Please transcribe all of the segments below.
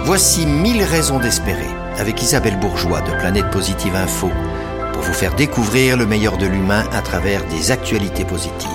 Voici 1000 raisons d'espérer, avec Isabelle Bourgeois de Planète Positive Info, pour vous faire découvrir le meilleur de l'humain à travers des actualités positives.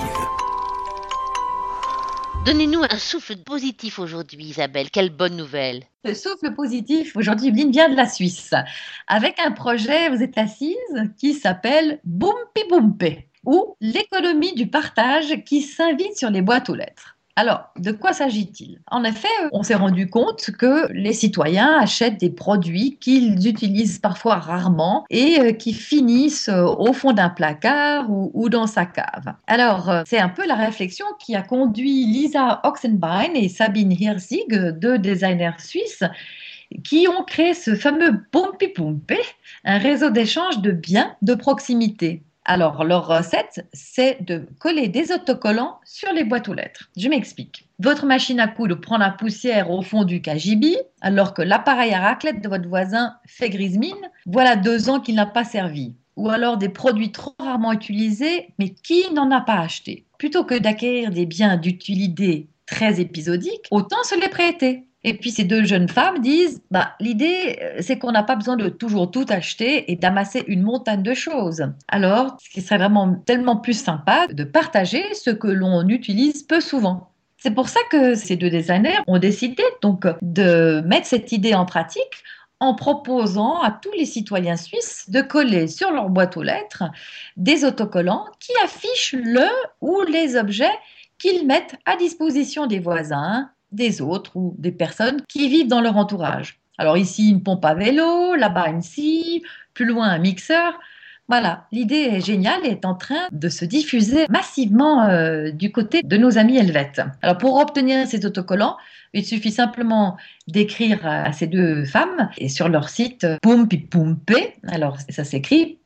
Donnez-nous un souffle positif aujourd'hui, Isabelle. Quelle bonne nouvelle. Le souffle positif, aujourd'hui, vient de la Suisse, avec un projet aux États-Unis qui s'appelle Bumpy Bumpé, ou l'économie du partage qui s'invite sur les boîtes aux lettres. Alors, de quoi s'agit-il ? En effet, on s'est rendu compte que les citoyens achètent des produits qu'ils utilisent parfois rarement et qui finissent au fond d'un placard ou dans sa cave. Alors, c'est un peu la réflexion qui a conduit Lisa Oxenbein et Sabine Hirzig, deux designers suisses, qui ont créé ce fameux Bumpy Bumpé, un réseau d'échange de biens de proximité. Alors, leur recette, c'est de coller des autocollants sur les boîtes aux lettres. Je m'explique. Votre machine à coudre prend la poussière au fond du cagibi, alors que l'appareil à raclette de votre voisin fait grise mine. Voilà 2 ans qu'il n'a pas servi. Ou alors des produits trop rarement utilisés, mais qui n'en a pas acheté. Plutôt que d'acquérir des biens d'utilité très épisodiques, autant se les prêter. Et puis ces 2 jeunes femmes disent, l'idée c'est qu'on n'a pas besoin de toujours tout acheter et d'amasser une montagne de choses. Alors, ce qui serait vraiment tellement plus sympa de partager ce que l'on utilise peu souvent. C'est pour ça que ces 2 designers ont décidé donc de mettre cette idée en pratique en proposant à tous les citoyens suisses de coller sur leur boîte aux lettres des autocollants qui affichent le ou les objets qu'ils mettent à disposition des voisins, des autres ou des personnes qui vivent dans leur entourage. Alors ici, une pompe à vélo, là-bas une scie, plus loin un mixeur. Voilà, l'idée est géniale et est en train de se diffuser massivement du côté de nos amis helvètes. Alors pour obtenir ces autocollants, il suffit simplement d'écrire à ces 2 femmes et sur leur site Bumpy Bumpé. Alors ça s'écrit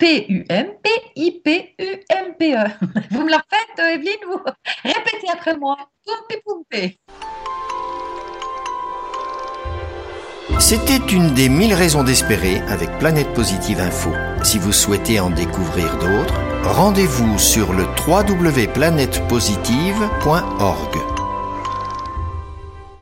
P-U-M-P-I-P-U-M-P-E. Vous me la refaites, Evelyne, vous répétez après moi. Bumpy Bumpé. C'était une des 1000 raisons d'espérer avec Planète Positive Info. Si vous souhaitez en découvrir d'autres, rendez-vous sur le www.planetpositive.org.